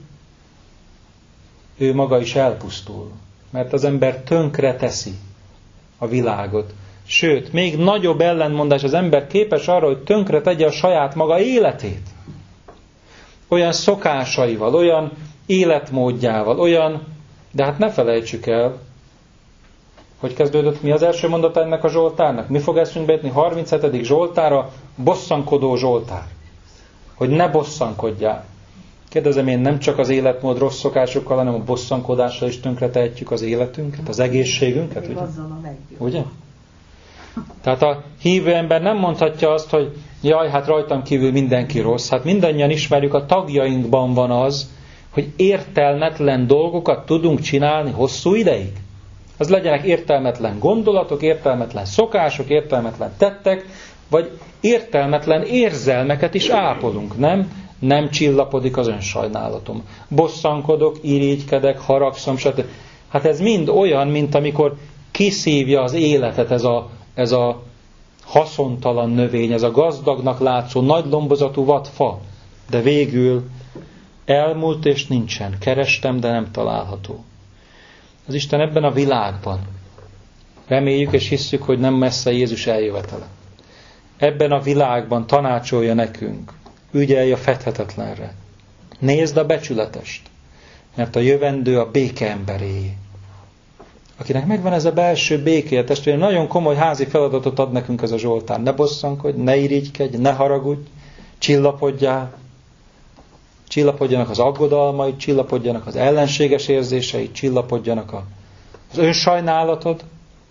ő maga is elpusztul. Mert az ember tönkre teszi a világot. Sőt, még nagyobb ellentmondás, az ember képes arra, hogy tönkre tegye a saját maga életét. Olyan szokásaival, olyan életmódjával, olyan... De hát ne felejtsük el, hogy kezdődött, mi az első mondata ennek a Zsoltárnak? Mi fog eszünkbe jutni? 37. Zsoltár, a bosszankodó Zsoltár. Hogy ne bosszankodjál. Kérdezem én, nem csak az életmód rossz szokásokkal, hanem a bosszankodással is tönkretehetjük az életünket, az egészségünket, ugye? Ugye? Tehát a hívő ember nem mondhatja azt, hogy jaj, hát rajtam kívül mindenki rossz. Hát mindannyian ismerjük, a tagjainkban van az, hogy értelmetlen dolgokat tudunk csinálni hosszú ideig. Az legyenek értelmetlen gondolatok, értelmetlen szokások, értelmetlen tettek, vagy értelmetlen érzelmeket is ápolunk, nem? Nem csillapodik az önsajnálatom. Bosszankodok, irigykedek, haragszom, stb. Hát ez mind olyan, mint amikor kiszívja az életet ez a haszontalan növény, ez a gazdagnak látszó, nagy lombozatú vadfa. De végül elmúlt és nincsen. Kerestem, de nem található. Az Isten ebben a világban, reméljük és hisszük, hogy nem messze Jézus eljövetele. Ebben a világban tanácsolja nekünk, ügyelj a fedhetetlenre. Nézd a becsületest, mert a jövendő a béke emberéjé. Akinek megvan ez a belső békéje, testvérem, nagyon komoly házi feladatot ad nekünk ez a Zsoltár. Ne bosszankodj, ne irigykedj, ne haragudj, csillapodjál. Csillapodjanak az aggodalmaid, csillapodjanak az ellenséges érzéseid, csillapodjanak az önsajnálatod.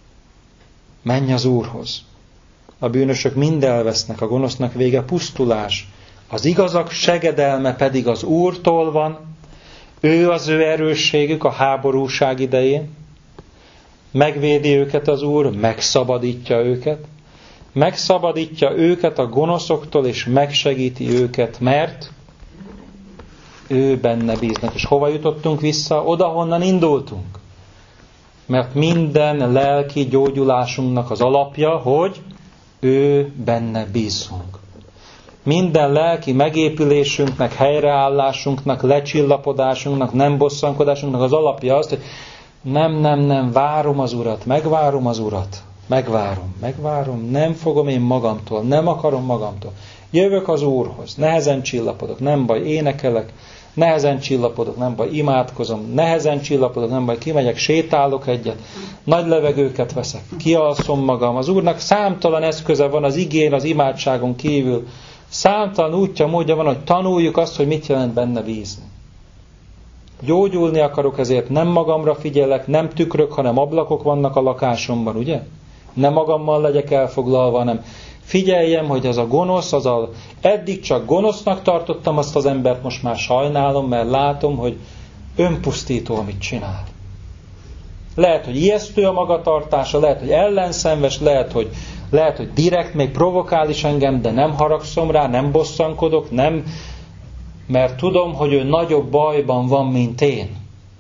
Menj az Úrhoz. A bűnösök mind elvesznek, a gonosznak vége pusztulás. Az igazak segedelme pedig az Úrtól van. Ő az ő erősségük a háborúság idején. megvédi őket az Úr, megszabadítja őket. Megszabadítja őket a gonoszoktól, és megsegíti őket, mert ő benne bíznak. És hova jutottunk vissza? Oda, honnan indultunk. Mert minden lelki gyógyulásunknak az alapja, hogy ő benne bízunk. Minden lelki megépülésünknek, helyreállásunknak, lecsillapodásunknak, nem bosszankodásunknak az alapja az, hogy nem, várom az Urat, megvárom az Urat. Megvárom, nem fogom én magamtól, nem akarom magamtól. Jövök az Úrhoz, nehezen csillapodok, nem baj, énekelek, nehezen csillapodok, nem baj, imádkozom, nehezen csillapodok, nem baj, kimegyek, sétálok egyet, nagy levegőket veszek, kialszom magam. Az Úrnak számtalan eszköze van az igén, az imádságon kívül. Számtalan útja, módja van, hogy tanuljuk azt, hogy mit jelent benne bízni. Gyógyulni akarok, ezért nem magamra figyelek, nem tükrök, hanem ablakok vannak a lakásomban, ugye? Nem magammal legyek elfoglalva, hanem figyeljem, hogy az a gonosz, eddig csak gonosznak tartottam azt az embert, most már sajnálom, mert látom, hogy önpusztító, amit csinál. Lehet, hogy ijesztő a magatartása, lehet, hogy ellenszenves, lehet, hogy direkt még provokál is engem, de nem haragszom rá, nem bosszankodok, nem, mert tudom, hogy ő nagyobb bajban van, mint én.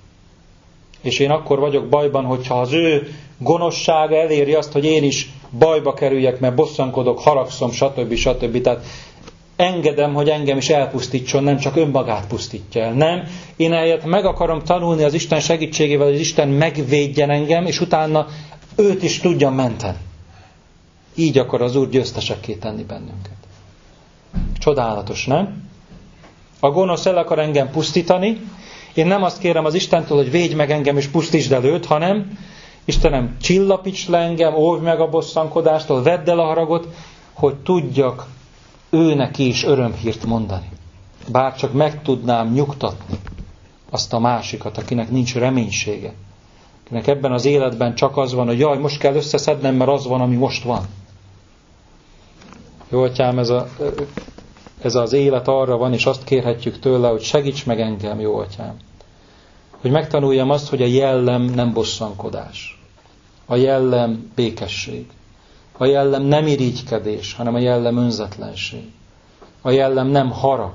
És én akkor vagyok bajban, hogyha az ő gonoszsága eléri azt, hogy én is bajba kerüljek, mert bosszankodok, haragszom, stb. Tehát engedem, hogy engem is elpusztítson, nem csak önmagát pusztítja el. Nem, én eljött meg akarom tanulni az Isten segítségével, hogy az Isten megvédjen engem, és utána őt is tudjam menteni. Így akar az Úr győztesekké tenni bennünket. Csodálatos, nem? A gonosz el akar engem pusztítani. Én nem azt kérem az Istentől, hogy védj meg engem és pusztítsd el őt, hanem Istenem, csillapíts le engem, óvj meg a bosszankodástól, vedd el a haragot, hogy tudjak őnek is örömhírt mondani. Bár csak meg tudnám nyugtatni azt a másikat, akinek nincs reménysége. Akinek ebben az életben csak az van, hogy jaj, most kell összeszednem, mert az van, ami most van. Jó, Atyám, ez az élet arra van, és azt kérhetjük tőle, hogy segíts meg engem, jó Atyám. Hogy megtanuljam azt, hogy a jellem nem bosszankodás. A jellem békesség. A jellem nem irigykedés, hanem a jellem önzetlenség. A jellem nem harag,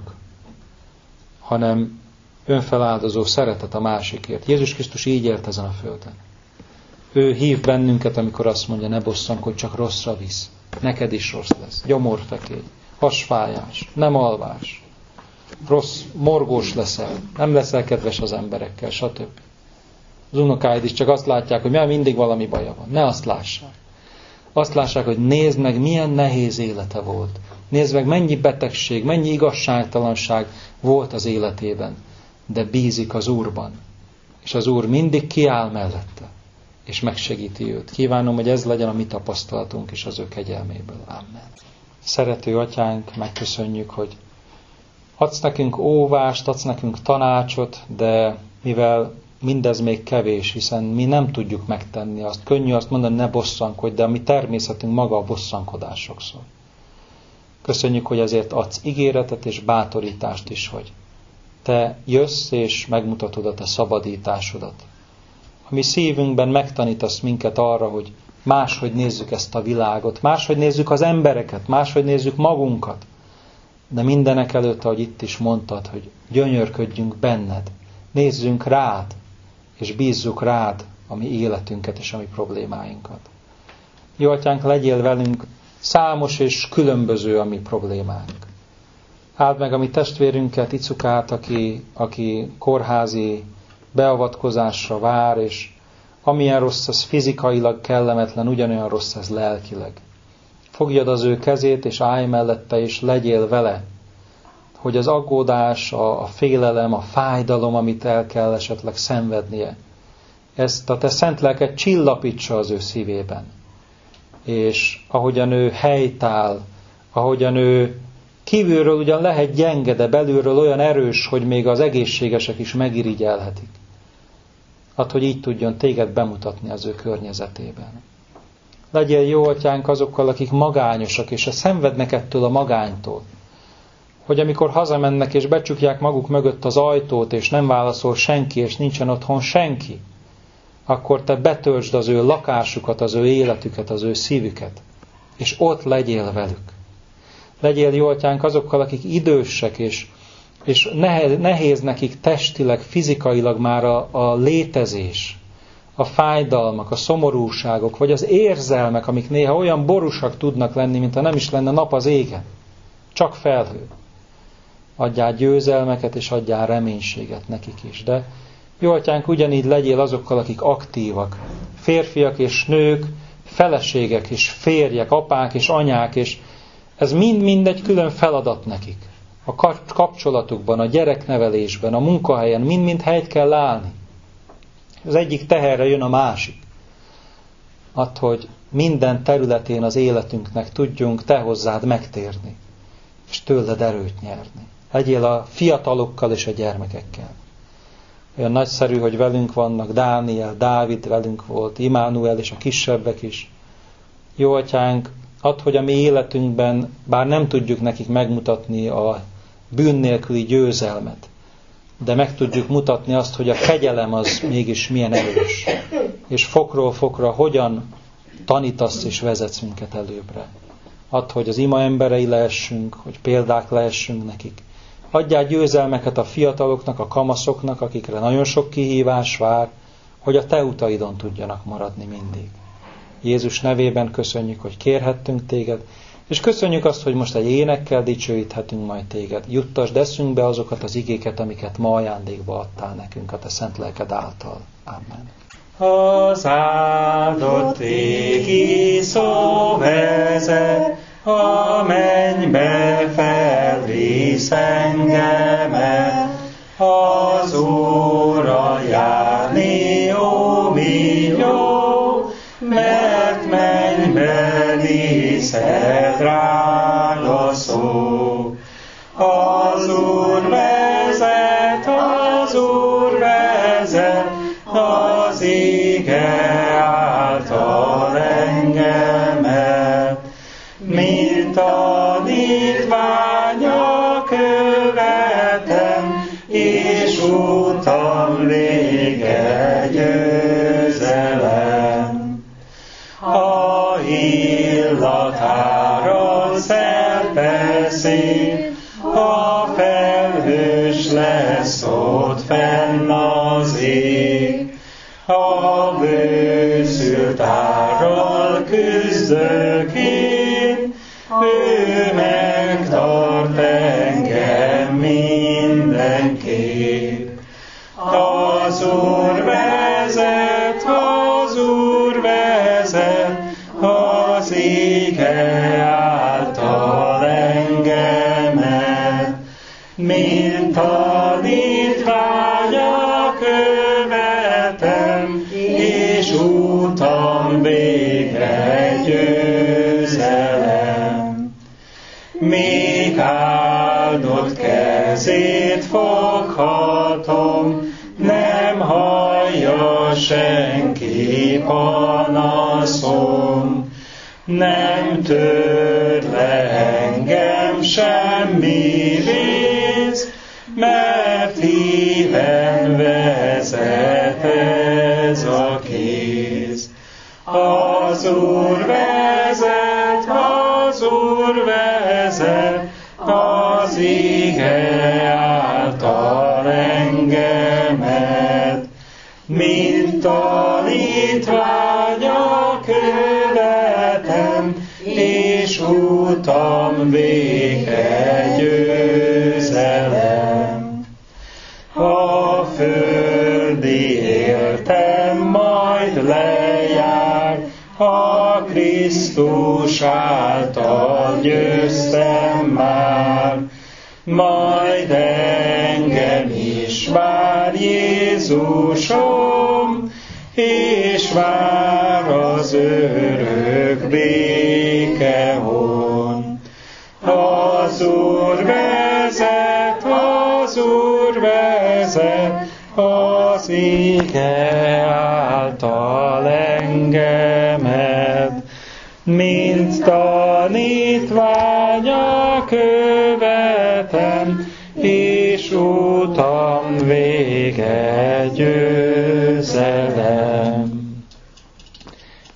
hanem önfeláldozó szeretet a másikért. Jézus Krisztus így élt ezen a földön. Ő hív bennünket, amikor azt mondja, ne bosszankodj, csak rosszra visz. Neked is rossz lesz. Gyomorfekély, hasfájás, nem alvás. Rossz, morgós leszel, nem leszel kedves az emberekkel, stb. Az unokáid is csak azt látják, hogy mindig valami baja van. Ne azt lássák. Azt lássák, hogy nézd meg, milyen nehéz élete volt. Nézd meg, mennyi betegség, mennyi igazságtalanság volt az életében. De bízik az Úrban. És az Úr mindig kiáll mellette. És megsegíti őt. Kívánom, hogy ez legyen a mi tapasztalatunk is az ő kegyelméből. Amen. Szerető Atyánk, megköszönjük, hogy adsz nekünk óvást, adsz nekünk tanácsot, de mivel mindez még kevés, hiszen mi nem tudjuk megtenni azt. Könnyű azt mondani, ne bosszankodj, de a mi természetünk maga a bosszankodás sokszor. Köszönjük, hogy ezért adsz ígéretet és bátorítást is, hogy te jössz és megmutatod a te szabadításodat. A mi szívünkben megtanítasz minket arra, hogy máshogy nézzük ezt a világot, máshogy nézzük az embereket, máshogy nézzük magunkat. De mindenek előtt, ahogy itt is mondtad, hogy gyönyörködjünk benned, nézzünk rád, és bízzuk rád a mi életünket és a mi problémáinkat. Jó Atyánk, legyél velünk, számos és különböző a mi problémánk. Áld meg a mi testvérünket, Icukát, aki kórházi beavatkozásra vár, és amilyen rossz ez fizikailag kellemetlen, ugyanolyan rossz ez lelkileg. Fogjad az ő kezét, és állj mellette, és legyél vele, hogy az aggódás, a félelem, a fájdalom, amit el kell esetleg szenvednie, ezt a te szent lelked csillapítsa az ő szívében. És ahogyan ő helytáll, ahogyan ő kívülről ugyan lehet gyenge, de belülről olyan erős, hogy még az egészségesek is megirigyelhetik. Add, hogy így tudjon téged bemutatni az ő környezetében. Legyél jó Atyánk azokkal, akik magányosak, és szenvednek ettől a magánytól. Hogy amikor hazamennek, és becsukják maguk mögött az ajtót, és nem válaszol senki, és nincsen otthon senki, akkor te betöltsd az ő lakásukat, az ő életüket, az ő szívüket, és ott legyél velük. Legyél, jó atyánk, azokkal, akik idősek, és nehéz nekik testileg, fizikailag már a létezés, a fájdalmak, a szomorúságok, vagy az érzelmek, amik néha olyan borúsak tudnak lenni, mintha nem is lenne nap az égen. Csak felhő. Adjál győzelmeket, és adjál reménységet nekik is. De jó atyánk, ugyanígy legyél azokkal, akik aktívak. Férfiak és nők, feleségek és férjek, apák és anyák, és ez mind-mind egy külön feladat nekik. A kapcsolatukban, a gyereknevelésben, a munkahelyen mind-mind helyt kell állni. Az egyik teherre jön a másik. Add, hogy minden területén az életünknek tudjunk te hozzád megtérni, és tőled erőt nyerni. Legyél a fiatalokkal és a gyermekekkel. Olyan nagyszerű, hogy velünk vannak Dániel, Dávid velünk volt, Immanuel és a kisebbek is. Jó atyánk, add, hogy a mi életünkben, bár nem tudjuk nekik megmutatni a bűn nélküli győzelmet, de meg tudjuk mutatni azt, hogy a kegyelem az mégis milyen erős. És fokról fokra hogyan tanítasz és vezetsz minket előbbre. Add, hogy az ima emberei lehessünk, hogy példák lehessünk nekik. Adjál győzelmeket a fiataloknak, a kamaszoknak, akikre nagyon sok kihívás vár, hogy a te utaidon tudjanak maradni mindig. Jézus nevében köszönjük, hogy kérhettünk téged, és köszönjük azt, hogy most egy énekkel dicsőíthetünk majd téged. Juttasd eszünkbe azokat az igéket, amiket ma ajándékba adtál nekünk a te szent lelked által. Amen. Az áldott égi szó vezet, a mennybe felvisz engemet, az Úrra járni, ó, mi jó, mert mennybe szed drága szó. Az Úr vezet, az ige által engemet, mint tanítványa követem, és utam vége győzelem. A illatára szeltbeszéd, a felhős lesz ott fenn az ég, a bőszült árral küzdök én, ő megtart engem mindenképp. Az Úr vezet, az ige által engemet, mint tanítványa követem, és utam végre győzelem. Még áldott kezét foghatom, nem hallja senki panaszom, nem tör le engem semmi vész, mert híven vezet ez a kéz. Az Úr vezet, az ige által engemet, mint tanítványa követem, és utam vége győzelem. A földi éltem majd lejár, a Krisztus által győztem már, majd engem is vár Jézusom, és vár az örök békehon. Az Úr vezet, az ige által engemet, mint tanítványa követem, és utam vége győzelem.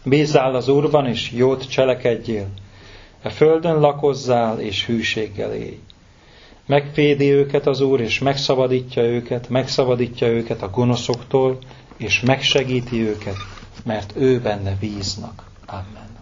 Bízzál az Úrban, és jót cselekedjél. A földön lakozzál, és hűséggel élj. Megvédi őket az Úr, és megszabadítja őket a gonoszoktól, és megsegíti őket, mert ő benne bíznak. Amen.